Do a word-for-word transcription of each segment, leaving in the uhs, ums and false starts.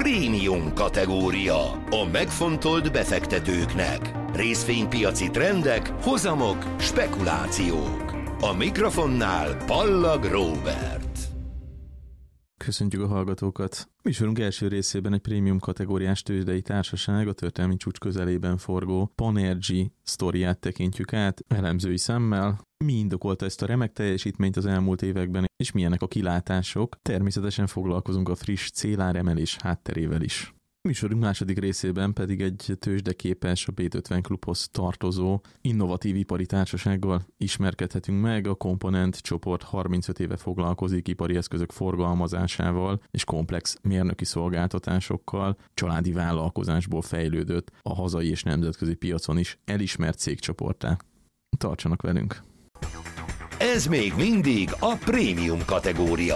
prémium kategória. A megfontolt befektetőknek. Részvénypiaci trendek, hozamok, spekulációk. A mikrofonnál Ballag Róbert. Köszöntjük a hallgatókat! Műsorunk első részében egy prémium kategóriás tőzsdei társaság, a történelmi csúcs közelében forgó Panergy sztoriát tekintjük át elemzői szemmel. Mi indokolta ezt a remek teljesítményt az elmúlt években, és milyenek a kilátások? Természetesen foglalkozunk a friss céláremelés hátterével is. Műsorunk második részében pedig egy tőzsdeképes, a B ötven klubhoz tartozó innovatív ipari társasággal ismerkedhetünk meg. A Component csoport harmincöt éve foglalkozik ipari eszközök forgalmazásával és komplex mérnöki szolgáltatásokkal. Családi vállalkozásból fejlődött a hazai és nemzetközi piacon is elismert cégcsoporttá. Tartsanak velünk! Ez még mindig a prémium kategória.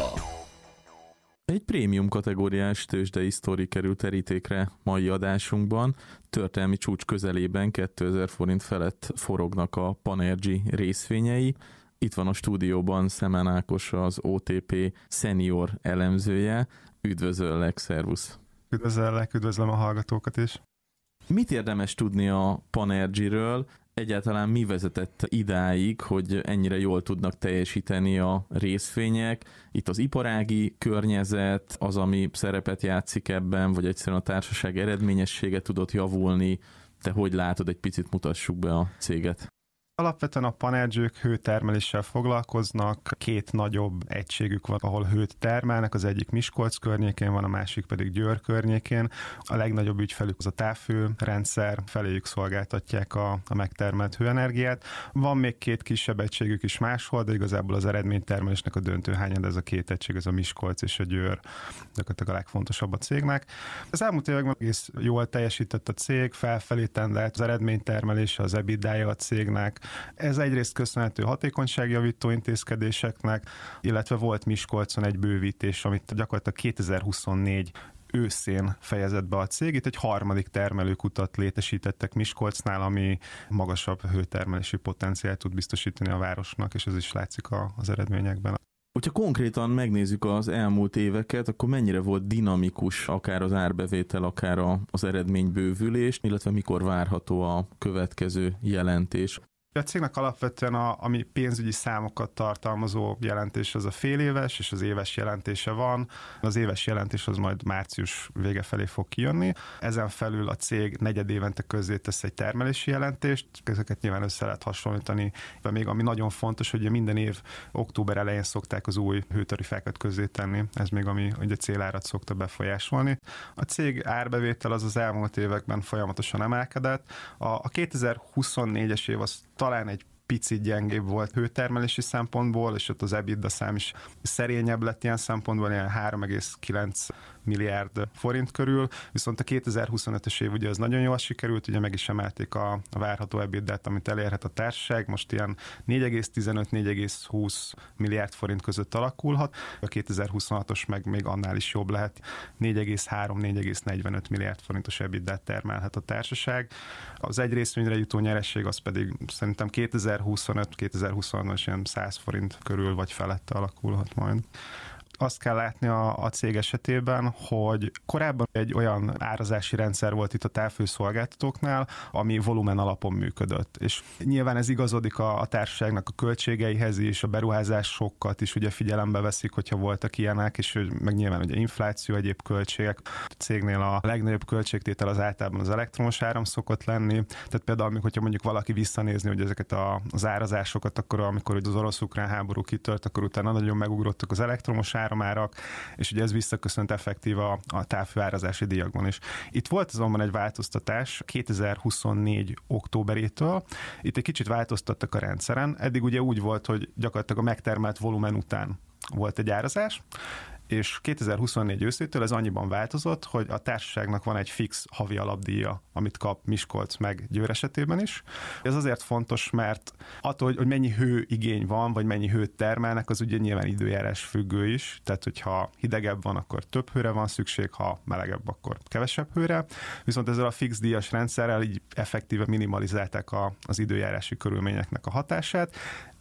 Egy prémium kategóriás tőzsdei sztori került terítékre mai adásunkban. Történelmi csúcs közelében kétezer forint felett forognak a Panergy részvényei. Itt van a stúdióban Szemen Ákos, az o té pé senior elemzője. Üdvözöllek, szervusz! Üdvözöllek, üdvözlöm a hallgatókat is! Mit érdemes tudni a Panergyről? Egyáltalán mi vezetett idáig, hogy ennyire jól tudnak teljesíteni a részvények? Itt az iparági környezet az, ami szerepet játszik ebben, vagy egyszerűen a társaság eredményessége tudott javulni? Te hogy látod, egy picit mutassuk be a céget? Alapvetően a Panergyők hőtermeléssel foglalkoznak, két nagyobb egységük van, ahol hőt termelnek, az egyik Miskolc környékén van, a másik pedig Győr környékén. A legnagyobb ügyfelük az a távhőrendszer, feléjük szolgáltatják a, a megtermelt hőenergiát. Van még két kisebb egységük is máshol, de igazából az eredménytermelésnek a döntő hányad, ez a két egység, ez a Miskolc és a Győr, gyakorlatilag a legfontosabb a cégnek. Az elmúlt években egész jól teljesített a cég, felfelé tendelt az eredménytermelése, az EBITDA-ja a cégnek. Ez egyrészt köszönhető hatékonyságjavító intézkedéseknek, illetve volt Miskolcon egy bővítés, amit gyakorlatilag kétezer-huszonnégy őszén fejezett be a cég. Itt egy harmadik termelőkutat létesítettek Miskolcnál, ami magasabb hőtermelési potenciált tud biztosítani a városnak, és ez is látszik az eredményekben. Hogyha konkrétan megnézzük az elmúlt éveket, akkor mennyire volt dinamikus akár az árbevétel, akár az eredménybővülés, illetve mikor várható a következő jelentés? A cégnek alapvetően a, ami pénzügyi számokat tartalmazó jelentés, az a fél éves, és az éves jelentése van. Az éves jelentés az majd március vége felé fog kijönni. Ezen felül a cég negyed évente közzétesz egy termelési jelentést, ezeket nyilván össze lehet hasonlítani. De még ami nagyon fontos, hogy minden év október elején szokták az új hőtarifákat közzétenni. Ez még ami ugye célárat szokta befolyásolni. A cég árbevétel az az elmúlt években folyamatosan emelkedett. A, a kétezer-huszonnégyes év az talán egy picit gyengébb volt hőtermelési szempontból, és ott az EBITDA szám is szerényebb lett ilyen szempontból, ilyen három egész kilenc milliárd forint körül, viszont a kétezer-huszonötös év ugye az nagyon jól sikerült, ugye meg is emelték a, a várható EBITDA-t, amit elérhet a társaság, most ilyen négy egész tizenöt négy egész húsz milliárd forint között alakulhat, a kétezer-huszonhatos meg még annál is jobb lehet, négy egész három négy egész negyvenöt milliárd forintos EBITDA-t termelhet a társaság. Az egy részvényre jutó nyereség az pedig szerintem kétezer-huszonöt kétezer-huszonhat ilyen száz forint körül vagy felette alakulhat majd. Azt kell látni a, a cég esetében, hogy korábban egy olyan árazási rendszer volt itt a távhőszolgáltatóknál, ami volumen alapon működött. És nyilván ez igazodik a, a társaságnak a költségeihez is, a beruházásokat is ugye figyelembe veszik, hogyha voltak ilyenek, és meg nyilván ugye infláció, egyéb költségek. A cégnél a legnagyobb költségtétel az általában az elektromos áram szokott lenni. Tehát például, amikor hogyha mondjuk valaki visszanézni, hogy ezeket a, az árazásokat, akkor amikor az orosz-ukrán háború kitört, akkor utána nagyon megugrottak az elektromos áram, árak, és ugye ez visszaköszönt effektív a, a távhőárazási díjakban is. Itt volt azonban egy változtatás kétezer-huszonnégy októberétől. Itt egy kicsit változtattak a rendszeren. Eddig ugye úgy volt, hogy gyakorlatilag a megtermelt volumen után volt egy árazás, és kétezer-huszonnégy őszétől ez annyiban változott, hogy a társaságnak van egy fix havi alapdíja, amit kap Miskolc meg Győr esetében is. Ez azért fontos, mert attól, hogy mennyi hőigény van, vagy mennyi hőt termelnek, az ugye nyilván időjárás függő is, tehát hogyha hidegebb van, akkor több hőre van szükség, ha melegebb, akkor kevesebb hőre. Viszont ezzel a fix díjas rendszerrel így effektíve minimalizálták a, az időjárási körülményeknek a hatását.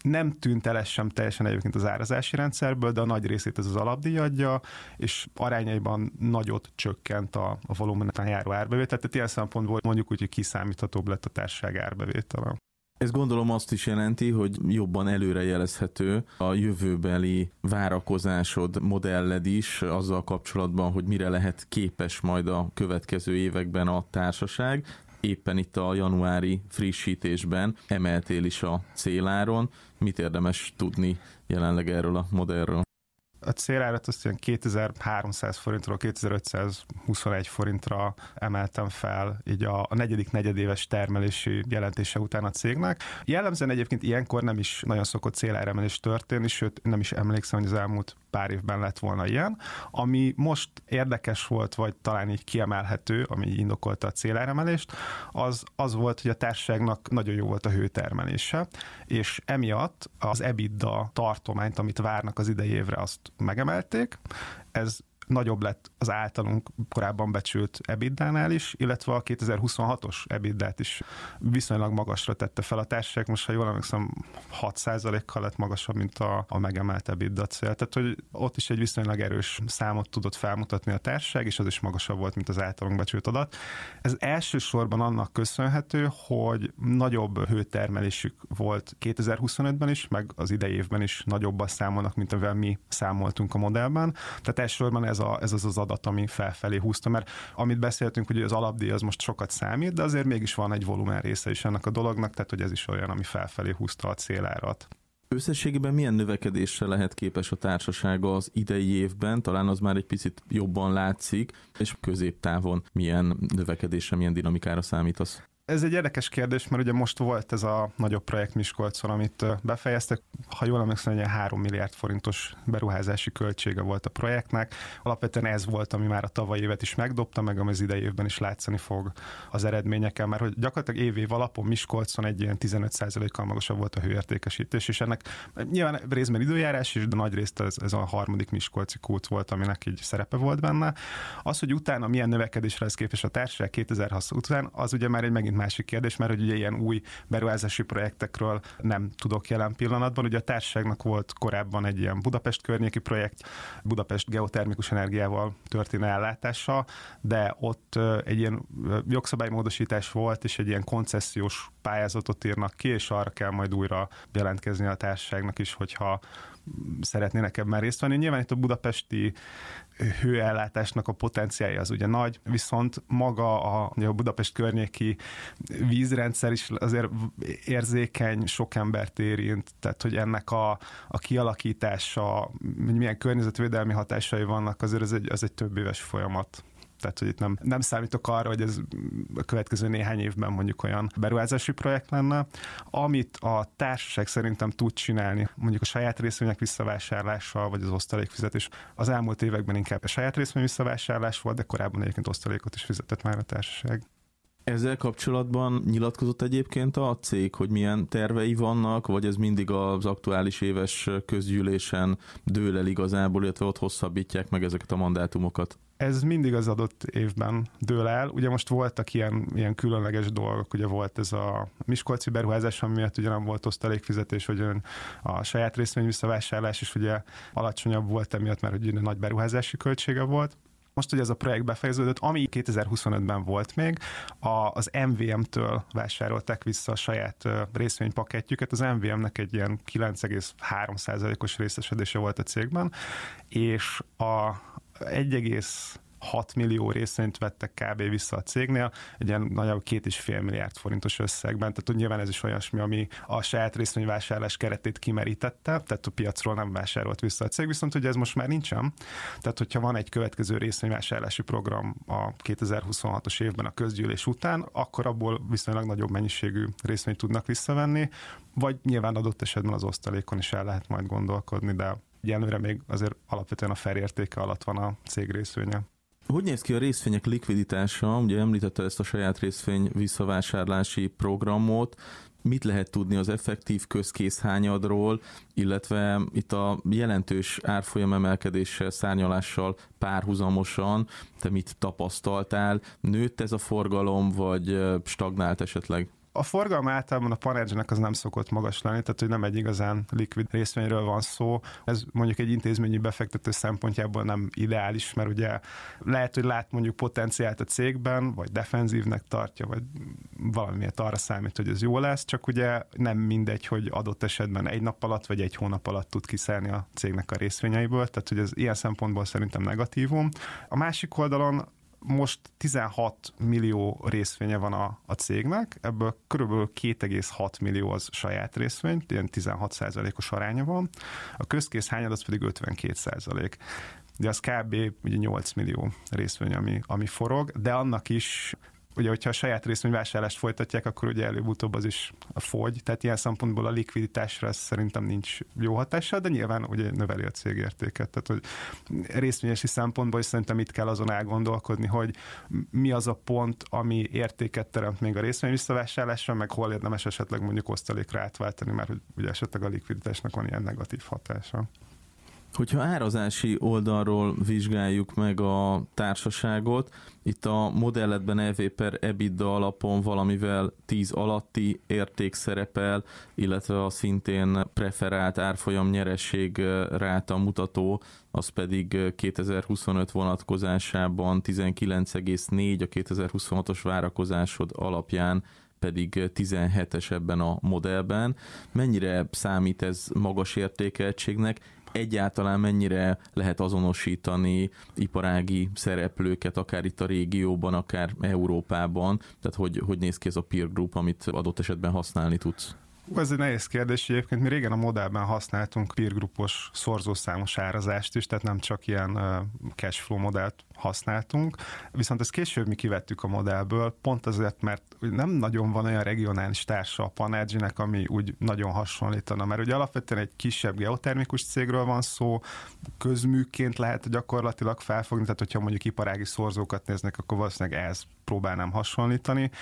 Nem tűnt el ez sem teljesen egyébként az árazási rendszerből, de a nagy részét ez az alapdíj adja, és arányaiban nagyot csökkent a, a volumenen járó árbevétel, tehát ilyen szempontból mondjuk úgy, hogy kiszámíthatóbb lett a társaság árbevétele. Ez gondolom azt is jelenti, hogy jobban előrejelezhető a jövőbeli várakozásod, modelled is azzal kapcsolatban, hogy mire lehet képes majd a következő években a társaság. Éppen itt a januári frissítésben emeltél is a céláron. Mit érdemes tudni jelenleg erről a modellről? A célárat azt ilyen kétezer-háromszáz forintról kétezer-ötszázhuszonegy forintra emeltem fel így a, a negyedik negyedéves termelési jelentése után a cégnek. Jellemzően egyébként ilyenkor nem is nagyon szokott céláremelés történni, sőt nem is emlékszem, hogy az elmúlt pár évben lett volna ilyen. Ami most érdekes volt, vagy talán így kiemelhető, ami indokolta a céláremelést, az, az volt, hogy a társaságnak nagyon jó volt a hőtermelése, és emiatt az EBITDA tartományt, amit várnak az idei évre, azt megemelték. Ez nagyobb lett az általunk korábban becsült ebidánál is, illetve a kétezer-huszonhatos ebidát is viszonylag magasra tette fel a társaság. Most, ha jól emlékszem, hat százalékkal lett magasabb, mint a, a megemelt ebida cél. Tehát, hogy ott is egy viszonylag erős számot tudott felmutatni a társaság, és az is magasabb volt, mint az általunk becsült adat. Ez elsősorban annak köszönhető, hogy nagyobb hőtermelésük volt kétezer-huszonötben is, meg az idei évben is nagyobban számolnak, mint amivel mi számoltunk a modellben. Tehát elsősorban ez, a, ez az az adat, ami felfelé húzta, mert amit beszéltünk, hogy az alapdíj az most sokat számít, de azért mégis van egy volumen része is ennek a dolognak, tehát hogy ez is olyan, ami felfelé húzta a célárat. Összességében milyen növekedésre lehet képes a társasága az idei évben? Talán az már egy picit jobban látszik, és középtávon milyen növekedésre, milyen dinamikára számítasz? Ez egy érdekes kérdés, mert ugye most volt ez a nagyobb projekt Miskolcon, amit befejeztek. Ha jól emlékszem, hogy három milliárd forintos beruházási költsége volt a projektnek. Alapvetően ez volt, ami már a tavalyi évet is megdobta, meg ami az idei évben is látszani fog az eredményeken, mert hogy gyakorlatilag év-év alapon Miskolcon egy ilyen tizenöt százalékkal magasabb volt a hőértékesítés, és ennek nyilván részben időjárás is, de nagy részt ez, ez a harmadik miskolci kút volt, aminek így szerepe volt benne. Az, hogy utána milyen növekedésre lesz képes a társaság kétezer-hatvan után, az ugye már egy megint másik kérdés, mert hogy ugye ilyen új beruházási projektekről nem tudok jelen pillanatban. Ugye a társaságnak volt korábban egy ilyen Budapest környéki projekt, Budapest geotermikus energiával történő ellátása, de ott egy ilyen jogszabálymódosítás volt, és egy ilyen koncesziós pályázatot írnak ki, és arra kell majd újra jelentkezni a társaságnak is, hogyha szeretnének ebben részt venni. Nyilván itt a budapesti hőellátásnak a potenciálja az ugye nagy, viszont maga a, a Budapest környéki vízrendszer is azért érzékeny, sok embert érint, tehát hogy ennek a, a kialakítása, milyen környezetvédelmi hatásai vannak, azért ez egy, az egy több éves folyamat. Tehát, hogy itt nem, nem számítok arra, hogy ez a következő néhány évben mondjuk olyan beruházási projekt lenne. Amit a társaság szerintem tud csinálni, mondjuk a saját részvények visszavásárlással, vagy az osztalékfizetés. Az elmúlt években inkább a saját részvény visszavásárlás volt, de korábban egyébként osztalékot is fizetett már a társaság. Ezzel kapcsolatban nyilatkozott egyébként a cég, hogy milyen tervei vannak, vagy ez mindig az aktuális éves közgyűlésen dől el igazából, illetve ott hosszabbítják meg ezeket a mandátumokat? Ez mindig az adott évben dől el. Ugye most voltak ilyen, ilyen különleges dolgok, ugye volt ez a miskolci beruházás, ami miatt ugye nem volt osztalékfizetés, vagy a saját részvény visszavásárlás is ugye alacsonyabb volt emiatt, mert ugye nagy beruházási költsége volt. Most ugye ez a projekt befejeződött, ami kétezer-huszonötben volt még, a, az em vé em-től vásárolták vissza a saját részvénypakettjüket. Az em vé em-nek egy ilyen kilenc egész három százalékos részesedése volt a cégben, és a egy egész hat millió részvényt vettek kb. Vissza a cégnél, egy ilyen nagyjából két és fél milliárd forintos összegben, tehát nyilván ez is olyasmi, ami a saját részvényvásárlás keretét kimerítette, tehát a piacról nem vásárolt vissza a cég, viszont ugye ez most már nincsen, tehát hogyha van egy következő részvényvásárlási program a kétezer-huszonhatos évben a közgyűlés után, akkor abból viszonylag nagyobb mennyiségű részvényt tudnak visszavenni, vagy nyilván adott esetben az osztalékon is el lehet majd gondolkodni, de egyenlőre még azért alapvetően a felértéke alatt van a cég részvénye. Hogy néz ki a részvények likviditása? Ugye említette ezt a saját részvény visszavásárlási programot. Mit lehet tudni az effektív közkészhányadról, illetve itt a jelentős árfolyam emelkedéssel, szárnyalással párhuzamosan te mit tapasztaltál? Nőtt ez a forgalom, vagy stagnált esetleg? A forgalom általában a Panergy-nek az nem szokott magas lenni, tehát hogy nem egy igazán likvid részvényről van szó. Ez mondjuk egy intézményi befektető szempontjából nem ideális, mert ugye lehet, hogy lát mondjuk potenciált a cégben, vagy defenzívnek tartja, vagy valamiért arra számít, hogy ez jó lesz, csak ugye nem mindegy, hogy adott esetben egy nap alatt, vagy egy hónap alatt tud kiszállni a cégnek a részvényeiből, tehát hogy ez ilyen szempontból szerintem negatívum. A másik oldalon most tizenhat millió részvénye van a, a cégnek, ebből körülbelül két egész hat millió az saját részvény, ilyen tizenhat százalékos aránya van, a közkész hányad az pedig ötvenkét százalék. De az kb. Ugye nyolc millió részvény, ami, ami forog, de annak is, ugye, hogyha a saját részvényvásárlást folytatják, akkor ugye előbb-utóbb az is fogy, tehát ilyen szempontból a likviditásra ez szerintem nincs jó hatással, de nyilván ugye növeli a cég értéket. Tehát, hogy részvényesi szempontból is szerintem itt kell azon elgondolkodni, hogy mi az a pont, ami értéket teremt még a részvény visszavásárlásra, meg hol érdemes esetleg mondjuk osztalékra átváltani, mert hogy ugye esetleg a likviditásnak van ilyen negatív hatása. Hogyha árazási oldalról vizsgáljuk meg a társaságot, itt a modelletben E V per EBITDA alapon valamivel tíz alatti érték szerepel, illetve a szintén preferált árfolyam nyereség ráta mutató, az pedig kétezer-huszonöt vonatkozásában tizenkilenc egész négy, a kétezer-huszonhatos várakozásod alapján pedig tizenhetes ebben a modellben. Mennyire számít ez magas értékeltségnek? Egyáltalán mennyire lehet azonosítani iparági szereplőket, akár itt a régióban, akár Európában? Tehát hogy, hogy néz ki ez a peer group, amit adott esetben használni tudsz? Ez egy nehéz kérdés, egyébként mi régen a modellben használtunk peer groupos szorzószámos árazást is, tehát nem csak ilyen cashflow modellt használtunk, viszont ezt később mi kivettük a modellből, pont azért, mert nem nagyon van olyan regionális társa a Panergy-nek, ami úgy nagyon hasonlítana, mert ugye alapvetően egy kisebb geotermikus cégről van szó, közműként lehet gyakorlatilag felfogni, tehát hogyha mondjuk iparági szorzókat néznek, akkor valószínűleg ehhez próbálnám hasonlítani.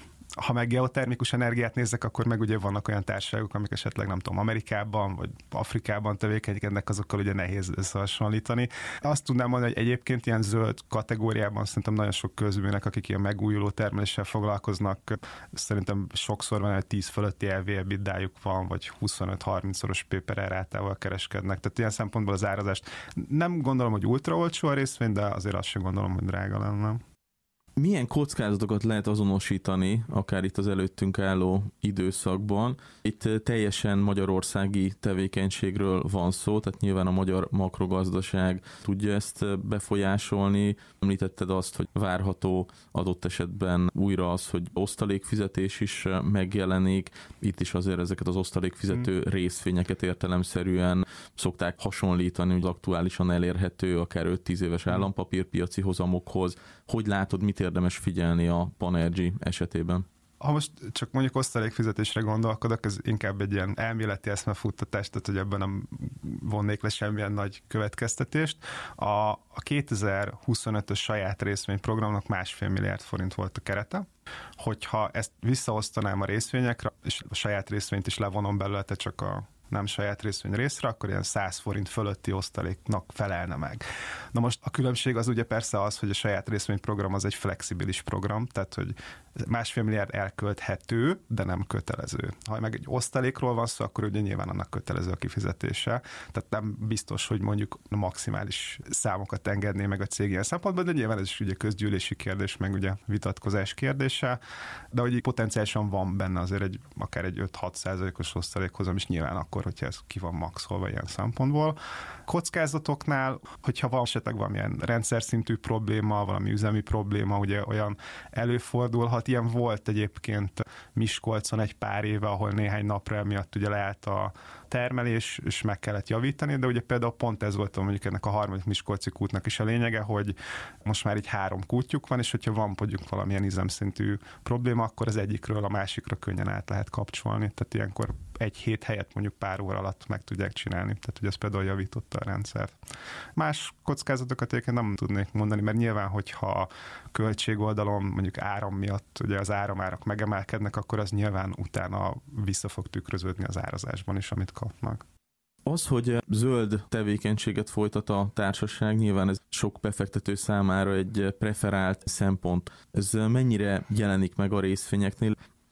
Ha meg geotermikus energiát nézzek, akkor meg ugye vannak olyan társaságok, amik esetleg nem tudom, Amerikában vagy Afrikában tevékenykednek, azokkal ugye nehéz összehasonlítani. Azt tudnám mondani, hogy egyébként ilyen zöld kategóriában szerintem nagyon sok közműnek, akik ilyen megújuló termeléssel foglalkoznak, szerintem sokszor van, hogy tíz fölötti E V EBITDA-juk van, vagy huszonöt-harminc-szoros P per E rátával kereskednek. Tehát ilyen szempontból az árazást nem gondolom, hogy ultra olcsó a részvény, de azért azt sem gondolom, hogy drága lenne. Milyen kockázatokat lehet azonosítani, akár itt az előttünk álló időszakban? Itt teljesen magyarországi tevékenységről van szó, tehát nyilván a magyar makrogazdaság tudja ezt befolyásolni. Említetted azt, hogy várható adott esetben újra az, hogy osztalékfizetés is megjelenik. Itt is azért ezeket az osztalékfizető részvényeket értelemszerűen szokták hasonlítani, hogy aktuálisan elérhető akár öt-tíz éves állampapírpiaci hozamokhoz. Hogy látod, mit érdemes figyelni a Panergy esetében? Ha most csak mondjuk osztalékfizetésre gondolkodok, ez inkább egy ilyen elméleti eszmefuttatás, tehát hogy ebben nem vonnék le semmilyen nagy következtetést. A, a kétezer-huszonötös saját részvényprogramnak másfél milliárd forint volt a kerete. Hogyha ezt visszaosztanám a részvényekre, és a saját részvényt is levonom belőle, tehát csak a nem saját részvény részre, akkor ilyen száz forint fölötti osztaléknak felelne meg. Na most a különbség az ugye persze az, hogy a saját részvényprogram az egy flexibilis program, tehát hogy másfél milliárd elkölthető, de nem kötelező. Ha meg egy osztalékról van szó, akkor ugye nyilván annak kötelező a kifizetése, tehát nem biztos, hogy mondjuk a maximális számokat engedné meg a cég ilyen szempontból, de nyilván ez is ugye közgyűlési kérdés, meg ugye vitatkozás kérdése, de hogy potenciálisan van benne azért egy, akár egy öt-hat százalékos osztalékhozam is nyilván akkor, hogyha ez ki van maxolva ilyen szempontból. Kockázatoknál, hogyha van esetleg valamilyen rendszer szintű probléma, valami üzemi probléma, ugye olyan előfordulhat. Ilyen volt egyébként Miskolcon egy pár éve, ahol néhány napra emiatt ugye leállt a termelés, és meg kellett javítani, de ugye például pont ez volt mondjuk ennek a harmadik miskolci kútnak is a lényege, hogy most már így három kútjuk van, és hogyha van mondjuk valamilyen üzemszintű probléma, akkor az egyikről a másikra könnyen át lehet kapcsolni. Tehát ilyenkor egy hét helyett mondjuk pár óra alatt meg tudják csinálni. Tehát, hogy ez például javította a rendszert. Más kockázatokat egyébként nem tudnék mondani, mert nyilván, hogyha költségoldalon mondjuk áram miatt ugye az áramárak megemelkednek, akkor az nyilván utána vissza fog tükröződni az árazásban is, amit kapnak. Az, hogy zöld tevékenységet folytat a társaság, nyilván ez sok befektető számára egy preferált szempont. Ez mennyire jelenik meg a részvényeknél?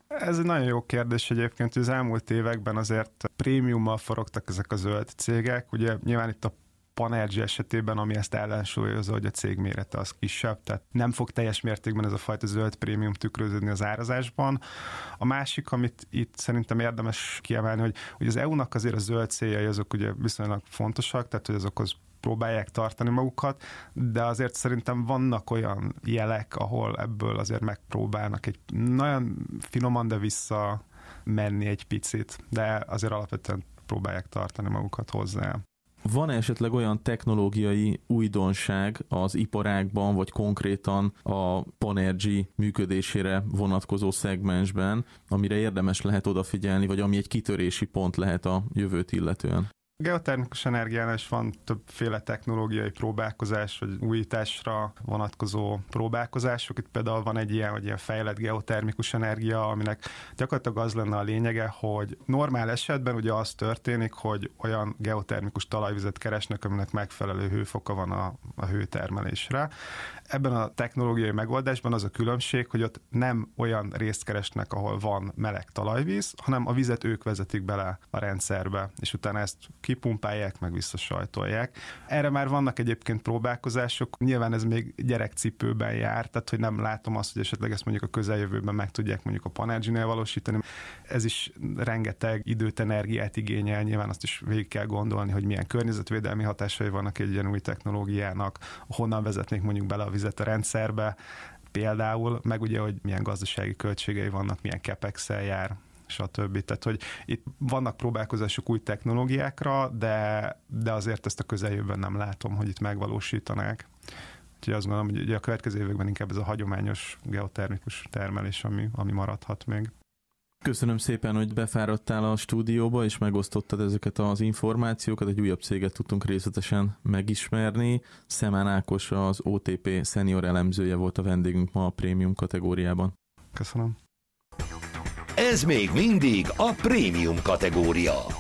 Ez egy nagyon jó kérdés egyébként, hogy az elmúlt években azért prémiummal forogtak ezek a zöld cégek. Ugye nyilván itt a Panergy esetében, ami ezt ellensúlyozza, hogy a cég mérete az kisebb, tehát nem fog teljes mértékben ez a fajta zöld prémium tükröződni az árazásban. A másik, amit itt szerintem érdemes kiemelni, hogy, hogy az é u-nak azért a zöld céljai azok ugye viszonylag fontosak, tehát hogy azokhoz próbálják tartani magukat, de azért szerintem vannak olyan jelek, ahol ebből azért megpróbálnak egy nagyon finoman, de vissza menni egy picit, de azért alapvetően próbálják tartani magukat hozzá. Van esetleg olyan technológiai újdonság az iparágban, vagy konkrétan a Panergy működésére vonatkozó szegmensben, amire érdemes lehet odafigyelni, vagy ami egy kitörési pont lehet a jövőt illetően? Geotermikus energiánál is van többféle technológiai próbálkozás, vagy újításra vonatkozó próbálkozások. Itt például van egy ilyen, hogy ilyen fejlett geotermikus energia, aminek gyakorlatilag az lenne a lényege, hogy normál esetben ugye az történik, hogy olyan geotermikus talajvizet keresnek, aminek megfelelő hőfoka van a, a hőtermelésre. Ebben a technológiai megoldásban az a különbség, hogy ott nem olyan részt keresnek, ahol van meleg talajvíz, hanem a vizet ők vezetik bele a rendszerbe, és utána ezt kipumpálják, meg visszasajtolják. Erre már vannak egyébként próbálkozások, nyilván ez még gyerekcipőben jár, tehát hogy nem látom azt, hogy esetleg ezt mondjuk a közeljövőben meg tudják mondjuk a Panergy-nél valósítani. Ez is rengeteg időt, energiát igényel, nyilván azt is végig kell gondolni, hogy milyen környezetvédelmi hatásai vannak egy ilyen új technológiának, honnan vezetnék mondjuk bele a vizet a rendszerbe, például, meg ugye, hogy milyen gazdasági költségei vannak, milyen capex-el jár, stb. Tehát, hogy itt vannak próbálkozások új technológiákra, de, de azért ezt a közeljövőben nem látom, hogy itt megvalósítanák. Úgyhogy azt gondolom, hogy a következő években inkább ez a hagyományos geotermikus termelés, ami, ami maradhat még. Köszönöm szépen, hogy befáradtál a stúdióba, és megosztottad ezeket az információkat. Egy újabb céget tudtunk részletesen megismerni. Szemán Ákos, az o té pé senior elemzője volt a vendégünk ma a prémium kategóriában. Köszönöm. Ez még mindig a prémium kategória.